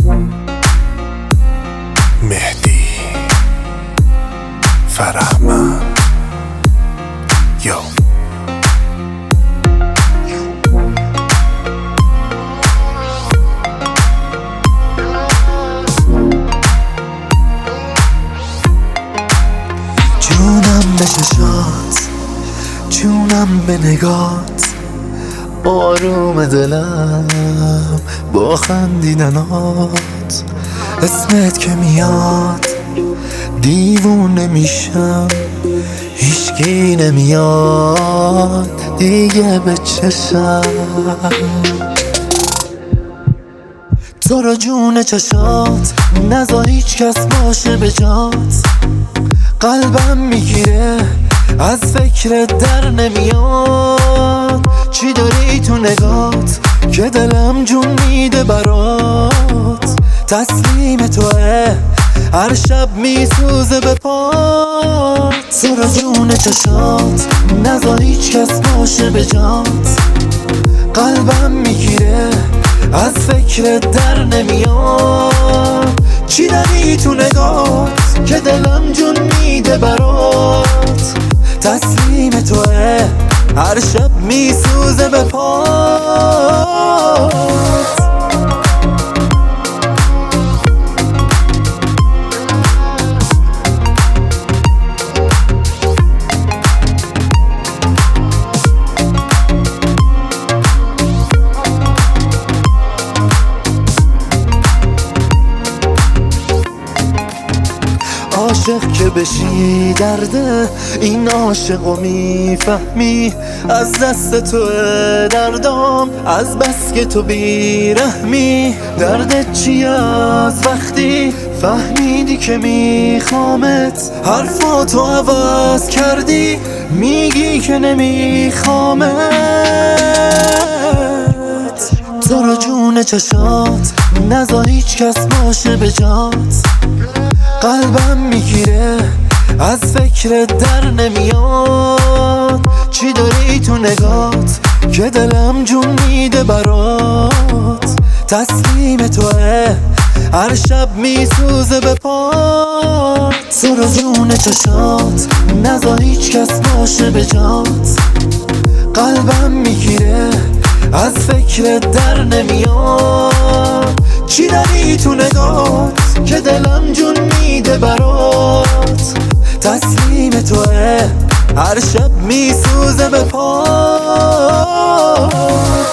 مهدی فرهمند جونم به چشات، جونم به نگات، آروم دلم با خندیدنات. اسمت که میاد دیوونه میشم، هیچکی نمیاد دیگه به چشم. تو رو جون چشات نذار هیچ کس باشه به جات. قلبم میگیره از فکرت در نمیاد. چی داری تو نگات که دلم جون میده برات؟ تسلیم توه هر شب میسوزه به پات. تو رو جون چشات نذار هیچ کس باشه به جات. قلبم میگیره از فکرت در نمیاد. چی داری تو نگات که دلم جون میده برات؟ تسلیم توه هر شب میسوزه به پات. عاشق که بشی درده این عاشقو میفهمی. از دست تو دردام از بس که تو بیرحمی. دردت چی از وقتی فهمیدی که میخوامت؟ حرفاتو عوض کردی میگی که نمیخوامت. تو رو جون چشات نذار هیچ کس باشه به جات. قلبم میگیره از فکرت در نمیاد. چی داری تو نگات که دلم جون میده برات؟ تسلیم توه هر شب میسوزه به پات. تو رو جون چشات نذار هیچ کس باشه به جات. قلبم میگیره از فکرت در نمیاد. چی داری تو نگات که دلم جون میده برات؟ تسلیم توه هر شب میسوزه به پات.